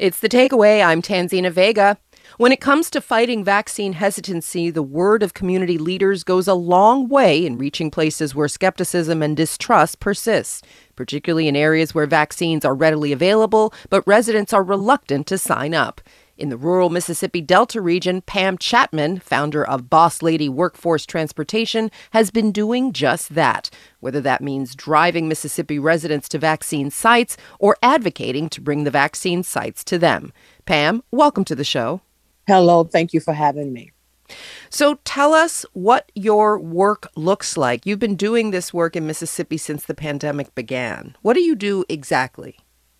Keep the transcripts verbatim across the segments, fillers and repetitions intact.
It's The Takeaway. I'm Tanzina Vega. When it comes to fighting vaccine hesitancy, the word of community leaders goes a long way in reaching places where skepticism and distrust persist, particularly in areas where vaccines are readily available, but residents are reluctant to sign up. In the rural Mississippi Delta region, Pam Chapman, founder of Boss Lady Workforce Transportation, has been doing just that, whether that means driving Mississippi residents to vaccine sites or advocating to bring the vaccine sites to them. Pam, welcome to the show. Hello, thank you for having me. So tell us what your work looks like. You've been doing this work in Mississippi since the pandemic began. What do you do exactly?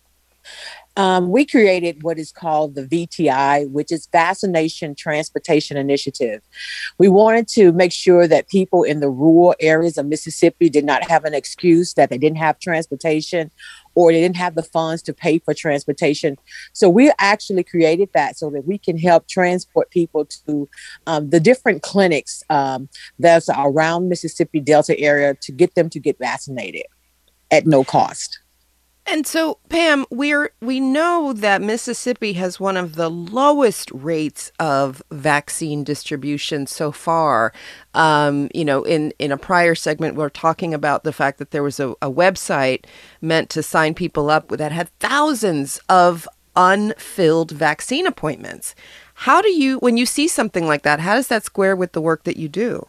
Um, we created what is called the V T I, which is Vaccination Transportation Initiative. We wanted to make sure that people in the rural areas of Mississippi did not have an excuse that they didn't have transportation or they didn't have the funds to pay for transportation. So we actually created that so that we can help transport people to um, the different clinics um, that's around Mississippi Delta area to get them to get vaccinated at no cost. And so, Pam, we're we know that Mississippi has one of the lowest rates of vaccine distribution so far. Um, you know, in, in a prior segment, we we're talking about the fact that there was a, a website meant to sign people up that had thousands of unfilled vaccine appointments. How do you, when you see something like that, how does that square with the work that you do?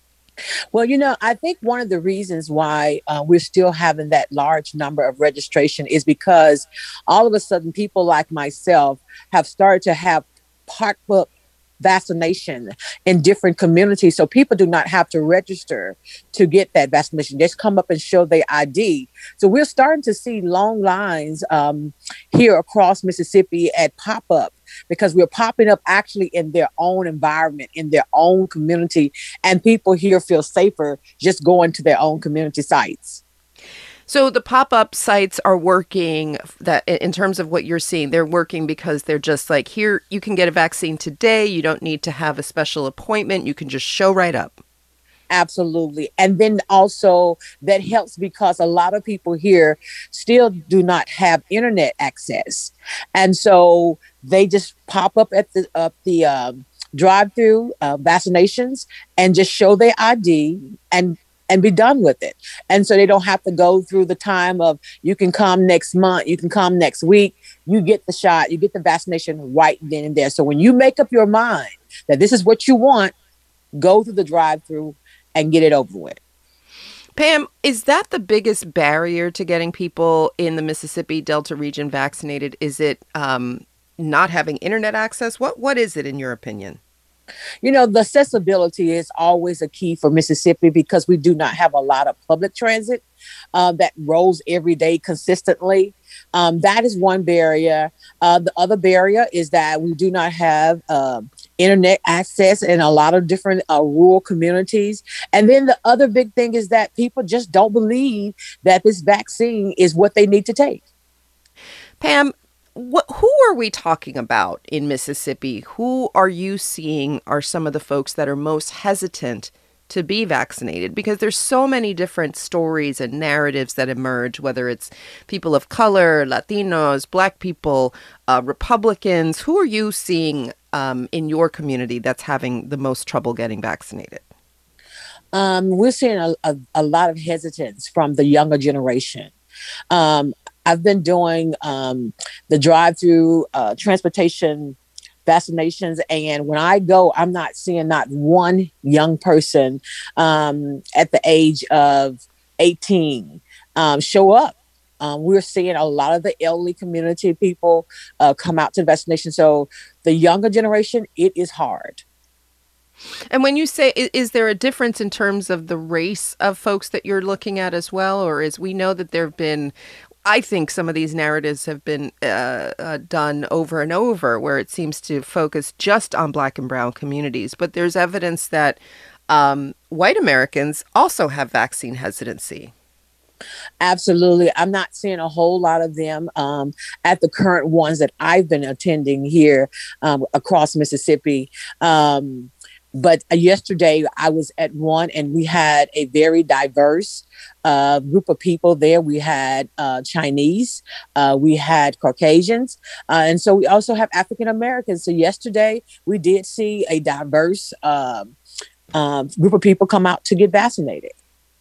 Well, you know, I think one of the reasons why uh, we're still having that large number of registration is because all of a sudden people like myself have started to have pop-up vaccination in different communities. So people do not have to register to get that vaccination. Just come up and show their I D. So we're starting to see long lines um, here across Mississippi at pop-up because we're popping up actually in their own environment, in their own community. And people here feel safer just going to their own community sites. So the pop-up sites are working that in terms of what you're seeing, they're working because they're just like, here, you can get a vaccine today. You don't need to have a special appointment. You can just show right up. Absolutely. And then also that helps because a lot of people here still do not have internet access. And so they just pop up at the, up the um, drive-through uh, vaccinations and just show their I D and and be done with it. And so they don't have to go through the time of you can come next month, you can come next week, you get the shot, you get the vaccination right then and there. So when you make up your mind that this is what you want, go through the drive-through and get it over with. Pam, is that the biggest barrier to getting people in the Mississippi Delta region vaccinated? Is it um, not having internet access? What What is it in your opinion? You know, the accessibility is always a key for Mississippi because we do not have a lot of public transit uh, that rolls every day consistently. Um, that is one barrier. Uh, the other barrier is that we do not have uh, internet access in a lot of different uh, rural communities. And then the other big thing is that people just don't believe that this vaccine is what they need to take. Pam, What, who are we talking about in Mississippi? Who are you seeing are some of the folks that are most hesitant to be vaccinated? Because there's so many different stories and narratives that emerge, whether it's people of color, Latinos, Black people, uh, Republicans. Who are you seeing um, in your community that's having the most trouble getting vaccinated? Um, we're seeing a, a, a lot of hesitance from the younger generation. Um, I've been doing um, the drive-through uh, transportation vaccinations. And when I go, I'm not seeing not one young person um, at the age of eighteen um, show up. Um, we're seeing a lot of the elderly community people uh, come out to the vaccination. So the younger generation, it is hard. And when you say, is there a difference in terms of the race of folks that you're looking at as well? Or is we know that there have been, I think some of these narratives have been uh, uh, done over and over where it seems to focus just on Black and brown communities. But there's evidence that um, white Americans also have vaccine hesitancy. Absolutely. I'm not seeing a whole lot of them um, at the current ones that I've been attending here um, across Mississippi. Um, But uh, yesterday I was at one and we had a very diverse uh, group of people there. We had uh, Chinese, uh, we had Caucasians, uh, and so we also have African Americans. So yesterday we did see a diverse um, um, group of people come out to get vaccinated.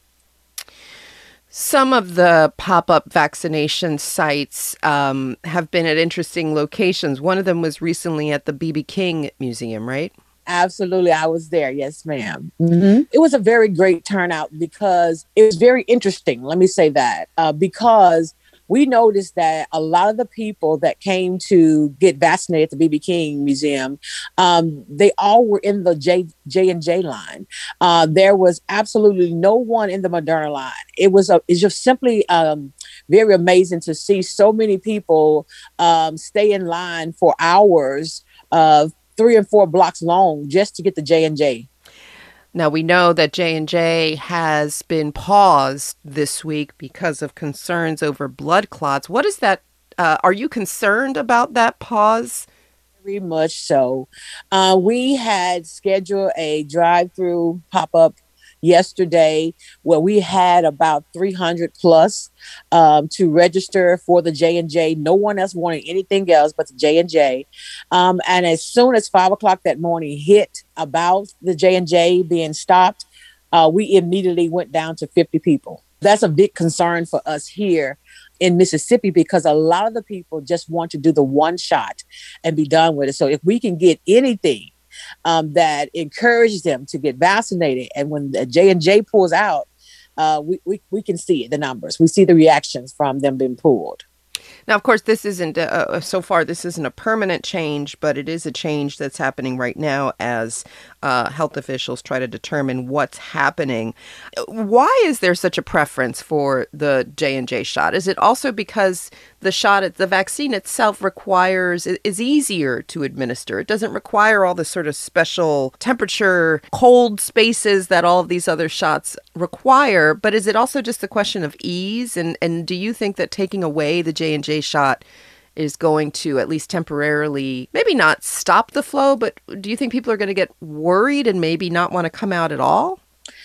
Some of the pop-up vaccination sites um, have been at interesting locations. One of them was recently at the B B. King Museum, right? Absolutely. I was there. Yes, ma'am. Mm-hmm. It was a very great turnout because it was very interesting. Let me say that uh, because we noticed that a lot of the people that came to get vaccinated at the B B. King Museum, um, they all were in the J, J and J line. Uh, there was absolutely no one in the Moderna line. It was a, it's just simply um, very amazing to see so many people um, stay in line for hours, uh, three and four blocks long, just to get the J and J. Now, we know that J and J has been paused this week because of concerns over blood clots. What is that? Uh, are you concerned about that pause? Very much so. Uh, we had scheduled a drive-through pop-up yesterday where we had about three hundred plus um, to register for the J and J. No one else wanted anything else but the J and J. Um, and as soon as five o'clock that morning hit about the J and J being stopped, uh, we immediately went down to fifty people. That's a big concern for us here in Mississippi because a lot of the people just want to do the one shot and be done with it. So if we can get anything Um, that encourage them to get vaccinated. And when the J and J pulls out, uh, we, we, we can see it, the numbers. We see the reactions from them being pulled. Now, of course, this isn't, uh, so far, this isn't a permanent change, but it is a change that's happening right now as uh, health officials try to determine what's happening. Why is there such a preference for the J and J shot? Is it also because the shot, the vaccine itself requires, is easier to administer? It doesn't require all the sort of special temperature, cold spaces that all of these other shots require, but is it also just a question of ease? And, and do you think that taking away the J and J shot is going to at least temporarily, maybe not stop the flow, but do you think people are going to get worried and maybe not want to come out at all?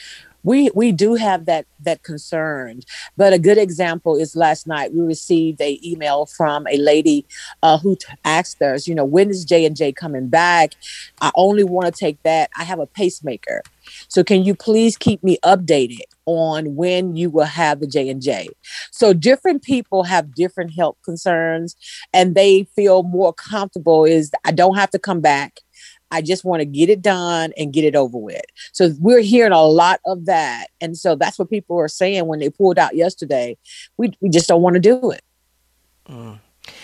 We we do have that that concern, but a good example is last night we received a email from a lady uh, who t- asked us, you know, when is J and J coming back? I only want to take that. I have a pacemaker, so can you please keep me updated on when you will have the J and J? So different people have different health concerns, and they feel more comfortable. Is I don't have to come back. I just want to get it done and get it over with. So we're hearing a lot of that. And so that's what people are saying when they pulled out yesterday. We, we just don't want to do it. Mm.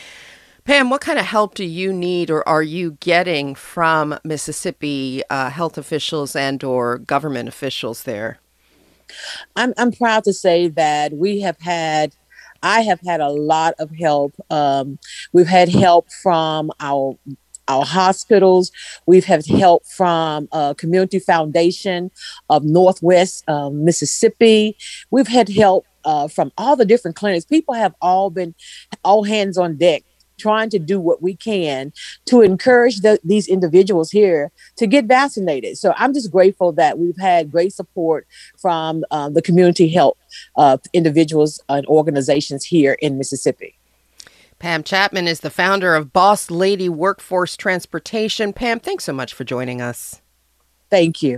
Pam, what kind of help do you need or are you getting from Mississippi uh, health officials and or government officials there? I'm, I'm proud to say that we have had I have had a lot of help. Um, we've had help from our our hospitals. We've had help from a community foundation of Northwest uh, Mississippi. We've had help uh, from all the different clinics. People have all been all hands on deck trying to do what we can to encourage the, these individuals here to get vaccinated. So I'm just grateful that we've had great support from uh, the community health uh, individuals and organizations here in Mississippi. Pam Chapman is the founder of Boss Lady Workforce Transportation. Pam, thanks so much for joining us. Thank you.